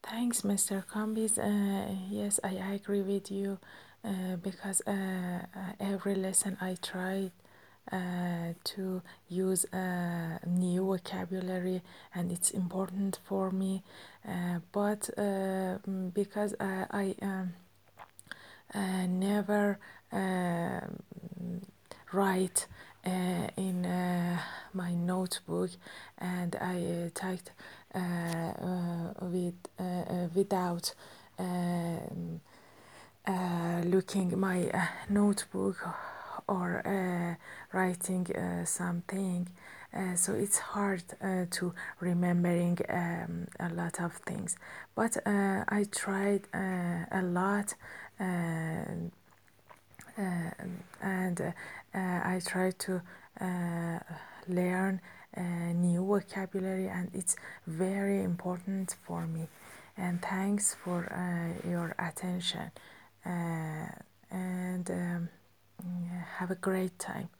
Thanks, Mr. Combis. Yes, I agree with you because every lesson I tried to use new vocabulary and it's important for me. But because I never write in my notebook and I typed without looking my notebook or writing something. So it's hard to remembering a lot of things. But I tried a lot and I try to learn new vocabulary, and it's very important for me. And thanks for your attention. And have a great time.